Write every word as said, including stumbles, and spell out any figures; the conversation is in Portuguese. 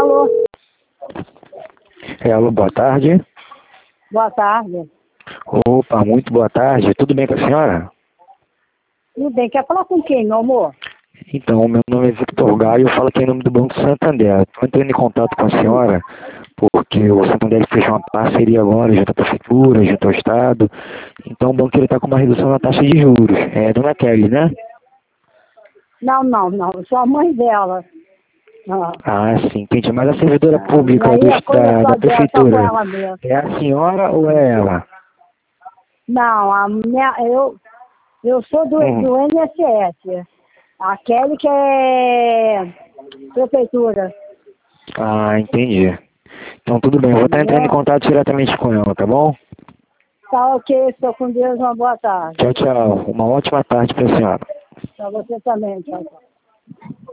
Alô? É, alô, boa tarde. Boa tarde. Opa, muito boa tarde. Tudo bem com a senhora? Tudo bem, quer falar com quem, meu amor? Então, meu nome é Victor Gaio, eu falo aqui em nome do Banco Santander. Estou entrando em contato com a senhora porque o Santander fez uma parceria agora junto à Prefeitura, junto ao Estado. Então o banco está com uma redução na taxa de juros. É Dona Kelly, né? Não, não, não, eu sou a mãe dela. Ah, Ah, sim, entendi. Mas a servidora ah, e pública aí do, a coisa é da, só da dela, só com Prefeitura ela mesmo. é a senhora ou é ela? Não, a minha, eu, eu sou do, Hum. do N S S. A Kelly que é prefeitura. Ah, entendi. Então tudo bem, eu vou estar entrando em Entendeu? contato diretamente com ela, tá bom? Tá ok, estou com Deus, uma boa tarde. Tchau, tchau. Uma ótima tarde para a senhora. Para você também, tchau, tchau.